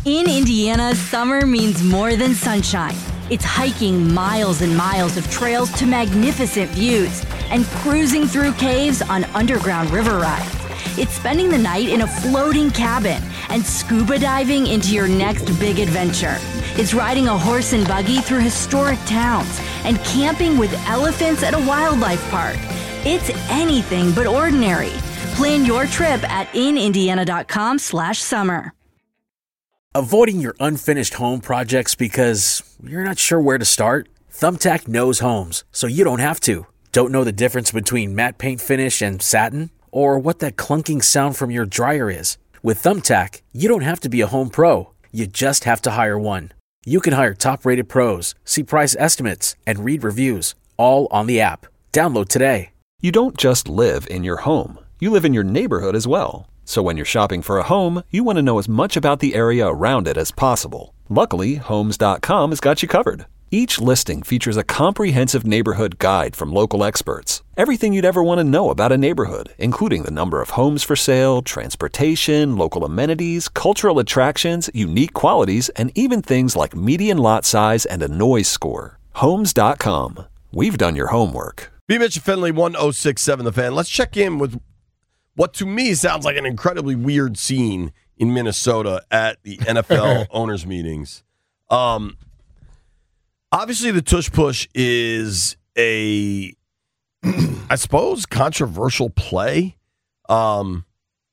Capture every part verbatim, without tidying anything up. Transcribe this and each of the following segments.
In Indiana, summer means more than sunshine. It's hiking miles and miles of trails to magnificent views and cruising through caves on underground river rides. It's spending the night in a floating cabin and scuba diving into your next big adventure. It's riding a horse and buggy through historic towns and camping with elephants at a wildlife park. It's anything but ordinary. Plan your trip at inindiana.com slash summer. Avoiding your unfinished home projects because you're not sure where to start? Thumbtack knows homes, so you don't have to. Don't know the difference between matte paint finish and satin? Or what that clunking sound from your dryer is? With Thumbtack, you don't have to be a home pro. You just have to hire one. You can hire top-rated pros, see price estimates, and read reviews, all on the app. Download today. You don't just live in your home. You live in your neighborhood as well. So when you're shopping for a home, you want to know as much about the area around it as possible. Luckily, Homes dot com has got you covered. Each listing features a comprehensive neighborhood guide from local experts. Everything you'd ever want to know about a neighborhood, including the number of homes for sale, transportation, local amenities, cultural attractions, unique qualities, and even things like median lot size and a noise score. Homes dot com. We've done your homework. B. Mitch and Finley, one oh six point seven The Fan. Let's check in with what to me sounds like an incredibly weird scene in Minnesota at the N F L owners' meetings. Um, obviously, the tush push is a, I suppose, controversial play. Um,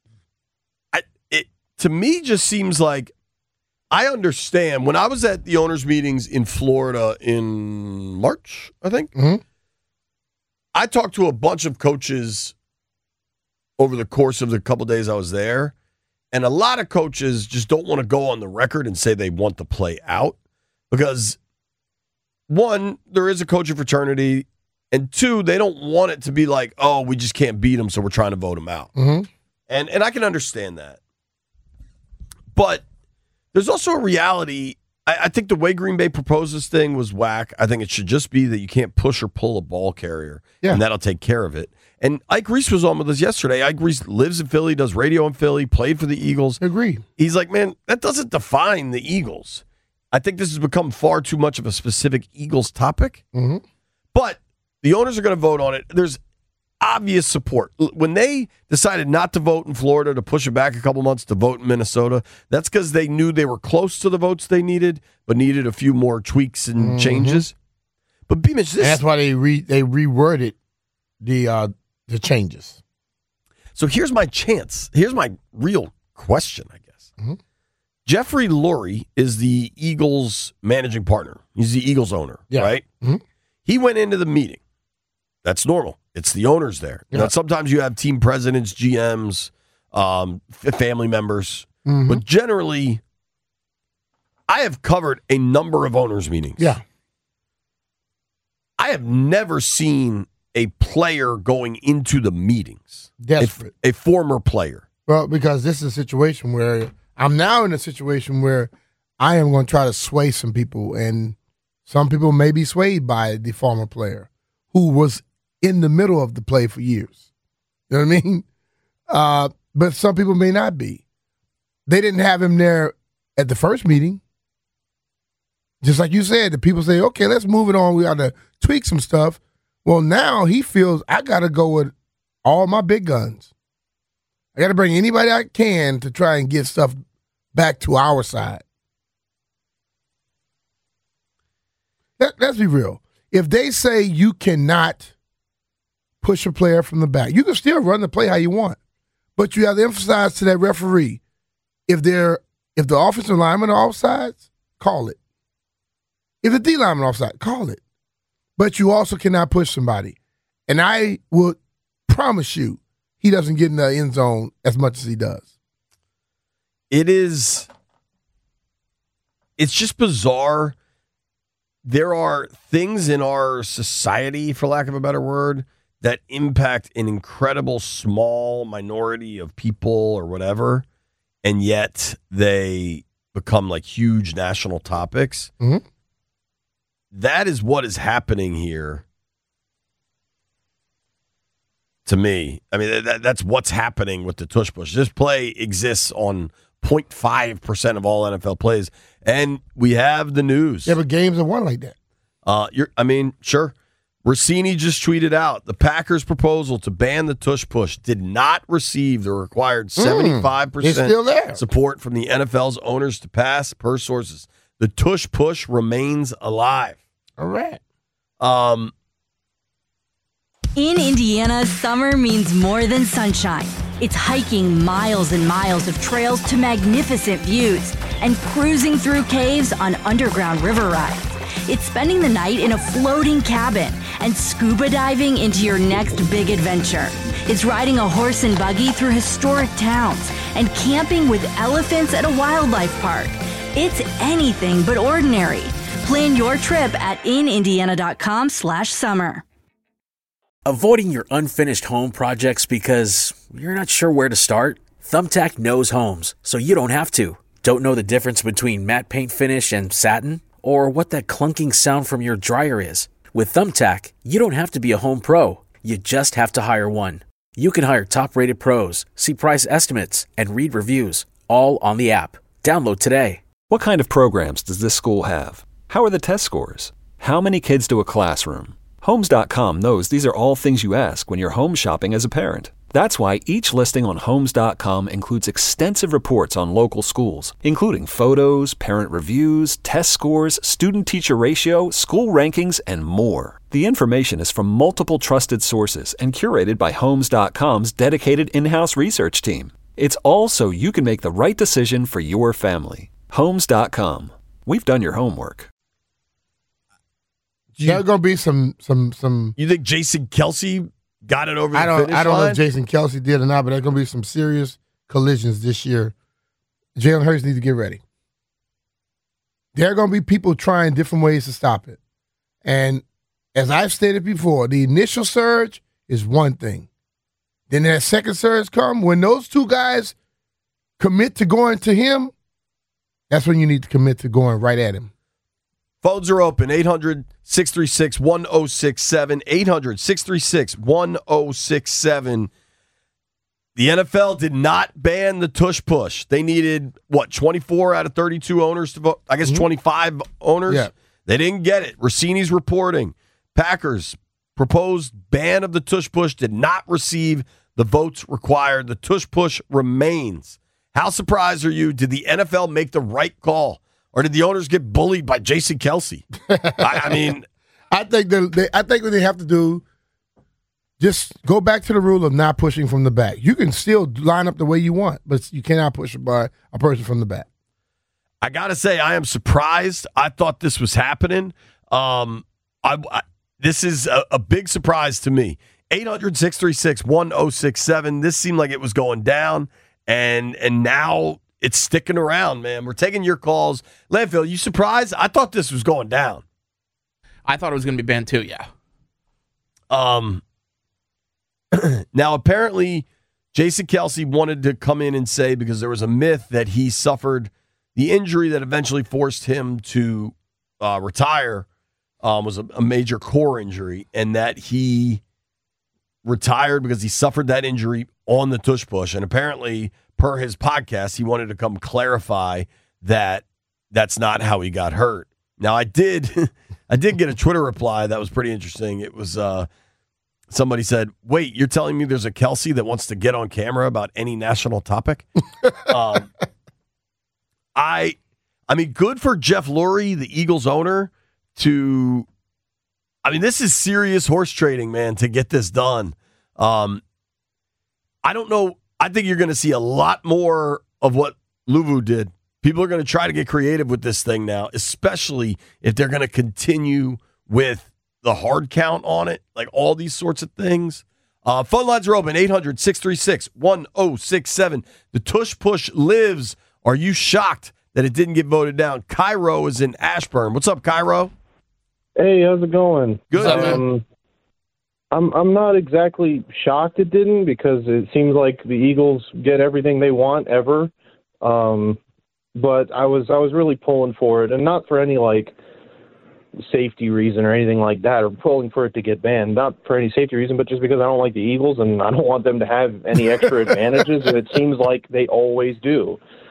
I, it to me just seems like I understand. When I was at the owners' meetings in Florida in March, I think, Mm-hmm. I talked to a bunch of coaches over the course of the couple days I was there. And a lot of coaches just don't want to go on the record and say they want the play out because, one, there is a coaching fraternity, and two, they don't want it to be like, oh, we just can't beat them, so we're trying to vote them out. Mm-hmm. And and I can understand that. But there's also a reality. I, I think the way Green Bay proposed this thing was whack. I think it should just be that you can't push or pull a ball carrier, yeah. and that'll take care of it. And Ike Reese was on with us yesterday. Ike Reese lives in Philly, does radio in Philly, played for the Eagles. Agreed. He's like, man, that doesn't define the Eagles. I think this has become far too much of a specific Eagles topic. Mm-hmm. But the owners are going to vote on it. There's obvious support. When they decided not to vote in Florida, to push it back a couple months to vote in Minnesota, that's because they knew they were close to the votes they needed, but needed a few more tweaks and mm-hmm. changes. But B-Mitch, this... that's why they re- they reworded the uh, the changes. So here's my chance. Here's my real question, I guess. Mm-hmm. Jeffrey Lurie is the Eagles managing partner. He's the Eagles owner, yeah. right? Mm-hmm. He went into the meeting. That's normal. It's the owners there. Yeah. Now, sometimes you have team presidents, G Ms, um, family members. Mm-hmm. But generally, I have covered a number of owners' meetings. Yeah. I have never seen a player going into the meetings. Desperate. A, a former player. Well, because this is a situation where I'm now in a situation where I am going to try to sway some people, and some people may be swayed by the former player who was in the middle of the play for years. You know what I mean? Uh, but some people may not be. They didn't have him there at the first meeting. Just like you said, the people say, okay, let's move it on. We got to tweak some stuff. Well, now he feels I got to go with all my big guns. I got to bring anybody I can to try and get stuff back to our side. Let, let's be real. If they say you cannot push a player from the back, you can still run the play how you want, but you have to emphasize to that referee, if they're if the offensive linemen are offsides, call it. If the D lineman offside, call it. But you also cannot push somebody. And I will promise you, he doesn't get in the end zone as much as he does. It is, it's just bizarre. There are things in our society, for lack of a better word, that impact an incredible small minority of people or whatever, and yet they become like huge national topics. Mm-hmm. That is what is happening here to me. I mean, that, that's what's happening with the tush push. This play exists on zero point five percent of all N F L plays. And we have the news. Yeah, but games are won like that. Uh, you're, I mean, sure. Rossini just tweeted out the Packers' proposal to ban the tush push did not receive the required seventy-five percent it's still there. support from the N F L's owners to pass, per sources. The tush push remains alive. All right. Um, In Indiana, summer means more than sunshine. It's hiking miles and miles of trails to magnificent views and cruising through caves on underground river rides. It's spending the night in a floating cabin and scuba diving into your next big adventure. It's riding a horse and buggy through historic towns and camping with elephants at a wildlife park. It's anything but ordinary. Plan your trip at inindiana.com slash summer. Avoiding your unfinished home projects because you're not sure where to start? Thumbtack knows homes, so you don't have to. Don't know the difference between matte paint finish and satin? Or what that clunking sound from your dryer is? With Thumbtack, you don't have to be a home pro. You just have to hire one. You can hire top-rated pros, see price estimates, and read reviews, all on the app. Download today. What kind of programs does this school have? How are the test scores? How many kids do a classroom? Homes dot com knows these are all things you ask when you're home shopping as a parent. That's why each listing on Homes dot com includes extensive reports on local schools, including photos, parent reviews, test scores, student-teacher ratio, school rankings, and more. The information is from multiple trusted sources and curated by Homes dot com's dedicated in-house research team. It's all so you can make the right decision for your family. Homes dot com. We've done your homework. There's gonna be some some some. You think Jason Kelce got it over the I don't finish I don't line? know if Jason Kelce did or not, but there's gonna be some serious collisions this year. Jalen Hurts needs to get ready. There are gonna be people trying different ways to stop it, and as I've stated before, the initial surge is one thing. Then that second surge come when those two guys commit to going to him. That's when you need to commit to going right at him. Phones are open, eight hundred, six three six, one oh six seven, eight hundred, six three six, one oh six seven. The N F L did not ban the tush push. They needed, what, twenty-four out of thirty-two owners to vote? I guess mm-hmm. twenty-five owners? Yeah. They didn't get it. Rossini's reporting. Packers' proposed ban of the tush push did not receive the votes required. The tush push remains. How surprised are you? Did the N F L make the right call? Or did the owners get bullied by Jason Kelce? I, I mean, I think that they, I think what they have to do, just go back to the rule of not pushing from the back. You can still line up the way you want, but you cannot push by a person from the back. I gotta say, I am surprised. I thought this was happening. Um, I, I this is a, a big surprise to me. eight hundred, six three six, one oh six seven. This seemed like it was going down, and and now it's sticking around, man. We're taking your calls. Landfill, you surprised? I thought this was going down. I thought it was going to be banned too, yeah. Um. Now, apparently, Jason Kelce wanted to come in and say, because there was a myth that he suffered the injury that eventually forced him to uh, retire, um, was a, a major core injury, and that he retired because he suffered that injury on the tush push. And apparently, per his podcast, he wanted to come clarify that that's not how he got hurt. Now, I did I did get a Twitter reply that was pretty interesting. It was uh, somebody said, wait, you're telling me there's a Kelce that wants to get on camera about any national topic? um, I I mean, good for Jeff Lurie, the Eagles owner, to I mean, this is serious horse trading, man, to get this done. Um, I don't know. I think you're going to see a lot more of what Luvu did. People are going to try to get creative with this thing now, especially if they're going to continue with the hard count on it, like all these sorts of things. Uh, phone lines are open, eight hundred, six three six, one oh six seven. The tush push lives. Are you shocked that it didn't get voted down? Cairo is in Ashburn. What's up, Cairo? Hey, how's it going? Good, um, man. I'm I'm not exactly shocked it didn't, because it seems like the Eagles get everything they want ever. Um, but I was I was really pulling for it, and not for any like safety reason or anything like that, or pulling for it to get banned. Not for any safety reason, but just because I don't like the Eagles and I don't want them to have any extra advantages. And it seems like they always do.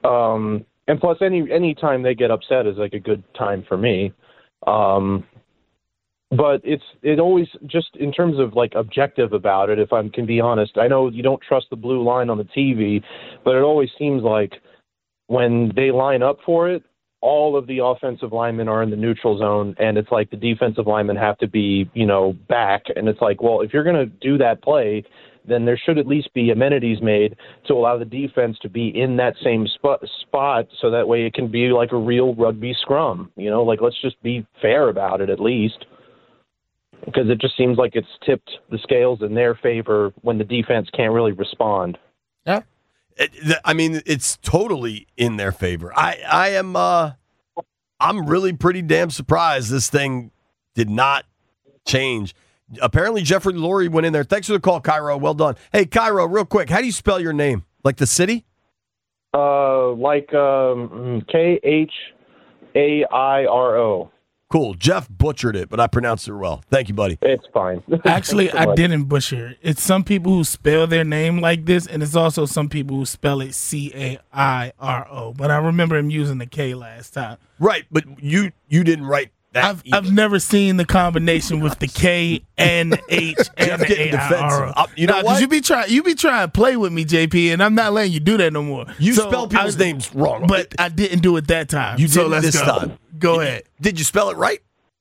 Um, and plus, any any time they get upset is like a good time for me. Um, but it's it always just in terms of like objective about it. If I can be honest, I know you don't trust the blue line on the T V, but it always seems like when they line up for it, all of the offensive linemen are in the neutral zone, and it's like the defensive linemen have to be, you know, back. And it's like, well, if you're going to do that play, then there should at least be amenities made to allow the defense to be in that same spot, spot so that way it can be like a real rugby scrum. You know, like let's just be fair about it at least, because it just seems like it's tipped the scales in their favor when the defense can't really respond. Yeah. It, I mean, it's totally in their favor. I, I am, uh, I'm really pretty damn surprised this thing did not change. Apparently, Jeffrey Lurie went in there. Thanks for the call, Cairo. Well done. Hey, Cairo, real quick, how do you spell your name? Like the city? Uh, like um, K H A I R O. Cool. Jeff butchered it, but I pronounced it well. Thank you, buddy. It's fine. Actually, so I much. didn't butcher it. It's some people who spell their name like this, and it's also some people who spell it C A I R O. But I remember him using the K last time. Right, but you you didn't write that. I've, I've never seen the combination with the K and H and Jeff getting the A I R O. defensive. Uh, you know nah, what? You be trying, you be trying to play with me, J P, and I'm not letting you do that no more. You So spell people's I- names wrong, but I didn't do it that time. You so did let's this go. time. Go You- ahead. Did you spell it right?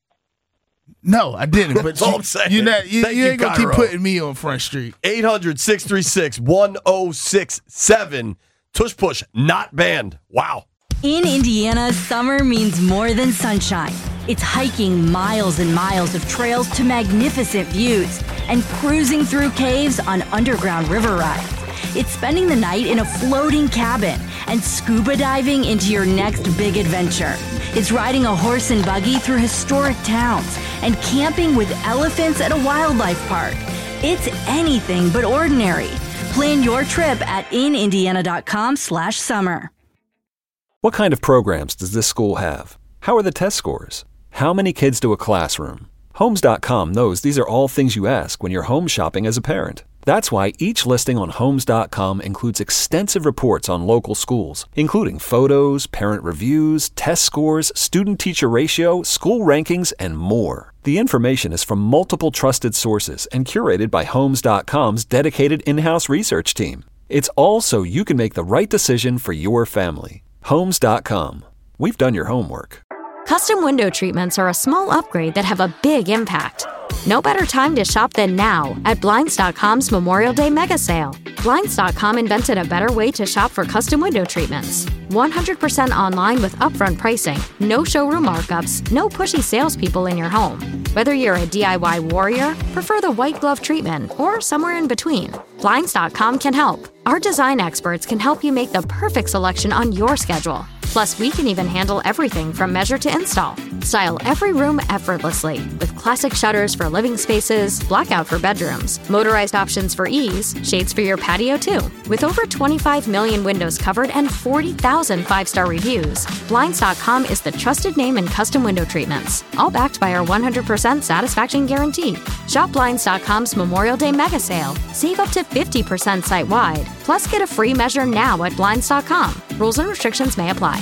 No, I didn't. But That's all you, I'm saying. You're not, you, Thank you you, ain't gonna keep Cairo. putting me on Front Street. eight hundred, six three six, one oh six seven. Tush Push, not banned. Wow. In Indiana, summer means more than sunshine. It's hiking miles and miles of trails to magnificent views and cruising through caves on underground river rides. It's spending the night in a floating cabin and scuba diving into your next big adventure. It's riding a horse and buggy through historic towns and camping with elephants at a wildlife park. It's anything but ordinary. Plan your trip at inindiana.com slash summer. What kind of programs does this school have? How are the test scores? How many kids do a classroom? Homes dot com knows these are all things you ask when you're home shopping as a parent. That's why each listing on Homes dot com includes extensive reports on local schools, including photos, parent reviews, test scores, student-teacher ratio, school rankings, and more. The information is from multiple trusted sources and curated by Homes dot com's dedicated in-house research team. It's all so you can make the right decision for your family. Homes dot com. We've done your homework. Custom window treatments are a small upgrade that have a big impact. No better time to shop than now at Blinds dot com's Memorial Day Mega Sale. Blinds dot com invented a better way to shop for custom window treatments. one hundred percent online with upfront pricing, no showroom markups, no pushy salespeople in your home. Whether you're a D I Y warrior, prefer the white glove treatment, or somewhere in between, Blinds dot com can help. Our design experts can help you make the perfect selection on your schedule. Plus, we can even handle everything from measure to install. Style every room effortlessly with classic shutters for living spaces, blackout for bedrooms, motorized options for ease, shades for your patio too. With over twenty-five million windows covered and forty thousand five-star reviews, Blinds dot com is the trusted name in custom window treatments, all backed by our one hundred percent satisfaction guarantee. Shop Blinds dot com's Memorial Day Mega Sale. Save up to fifty percent site-wide. Plus, get a free measure now at Blinds dot com. Rules and restrictions may apply.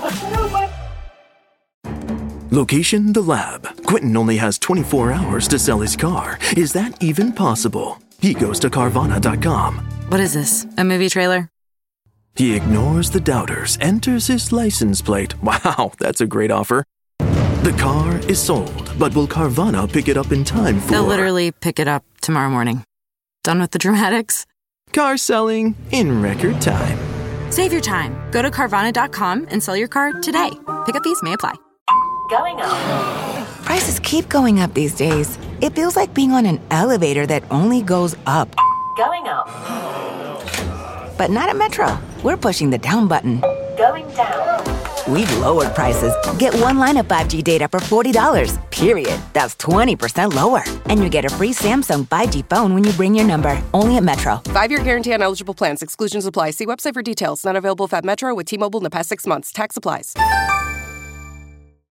Location, the lab. Quentin only has twenty-four hours to sell his car. Is that even possible? He goes to Carvana dot com. What is this, a movie trailer? He ignores the doubters, enters his license plate. Wow, that's a great offer. The car is sold, but will Carvana pick it up in time for... They'll literally pick it up tomorrow morning. Done with the dramatics? Car selling in record time. Save your time. Go to Carvana dot com and sell your car today. Pickup fees may apply. Going up. Prices keep going up these days. It feels like being on an elevator that only goes up. Going up. But not at Metro. We're pushing the down button. Going down. We've lowered prices. Get one line of five G data for forty dollars, period. That's twenty percent lower. And you get a free Samsung five G phone when you bring your number. Only at Metro. Five-year guarantee on eligible plans. Exclusions apply. See website for details. Not available if at Metro with T-Mobile in the past six months. Tax applies.